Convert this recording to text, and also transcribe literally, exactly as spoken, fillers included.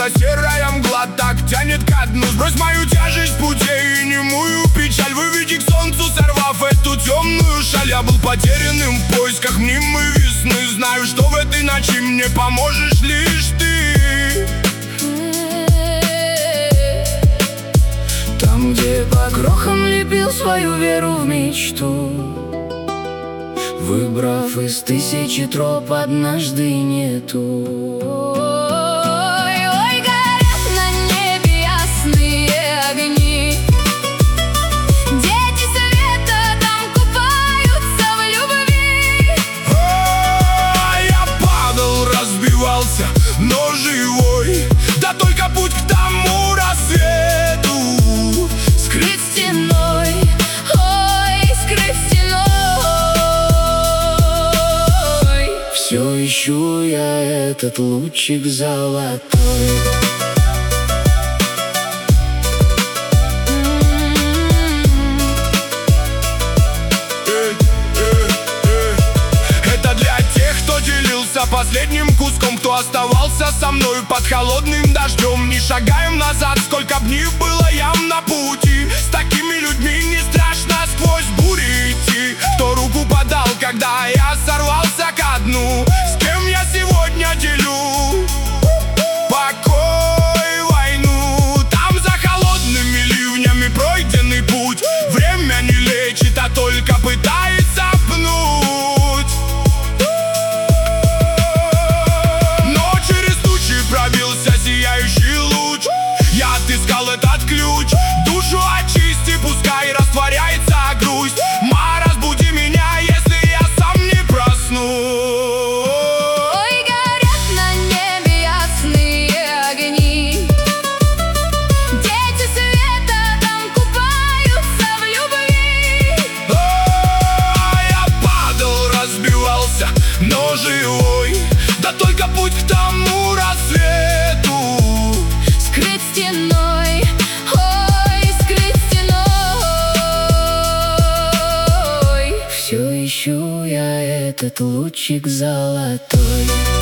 будто серая мгла так тянет ко дну. Сбрось мою тяжесть путей и немую печаль, выведи к солнцу, сорвав эту темную шаль. Я был потерянным в поисках мнимой весны, знаю, что в этой ночи мне поможешь лишь ты. Там, где по крохам лепил свою веру в мечту, выбрав из тысячи троп, однажды нету. Ой, ой, горят на небе ясные огни, дети света там купаются в любви. О, я падал, разбивался, но живой, да только путь к тому рассвету Скрыт стеной, ой, скрыт стеной. Все ищу я этот лучик золотой. Это для тех, кто делился последним куском, кто оставался со мной под холодным дождем. Не шагаем назад, сколько б ни было ям на пути. С такими людьми не страшно сквозь бури идти. Кто руку подал, когда я сорвался ко дну, с кем я сегодня делю покой, войну. Там за холодными ливнями пройденный путь, время не лечит, а только пытается пнуть. Но через тучи пробился сияющий луч, я отыскал этот ключ. Душу очисти, пускай растворяется грусть. Ма, разбуди меня, если я сам не проснусь. Ой, горят на небе ясные огни, дети света там купаются в любви. О, я падал, разбивался, но живой, да только путь к тому рассвету Скрыт стеной, ой, скрыт стеной. Все ищу я этот лучик золотой.